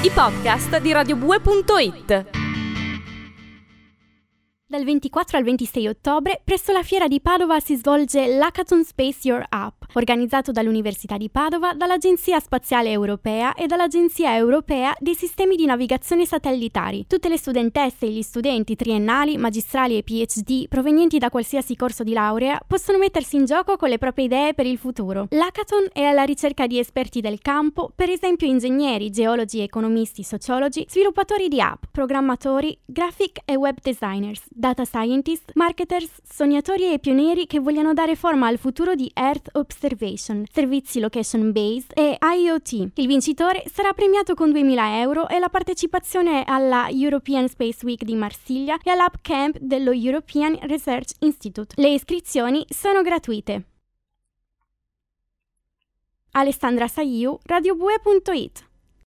I podcast di radiobue.it. Dal 24 al 26 ottobre, presso la Fiera di Padova si svolge l'Hackathon Space Your App, organizzato dall'Università di Padova, dall'Agenzia Spaziale Europea e dall'Agenzia Europea dei Sistemi di Navigazione Satellitari. Tutte le studentesse e gli studenti triennali, magistrali e PhD provenienti da qualsiasi corso di laurea possono mettersi in gioco con le proprie idee per il futuro. L'Hackathon è alla ricerca di esperti del campo, per esempio ingegneri, geologi, economisti, sociologi, sviluppatori di app, programmatori, graphic e web designers, data scientist, marketers, sognatori e pionieri che vogliono dare forma al futuro di Earth Observation, servizi location-based e IoT. Il vincitore sarà premiato con 2.000 euro e la partecipazione alla European Space Week di Marsiglia e all'App Camp dello European Research Institute. Le iscrizioni sono gratuite. Alessandra Saiu, radiobue.it.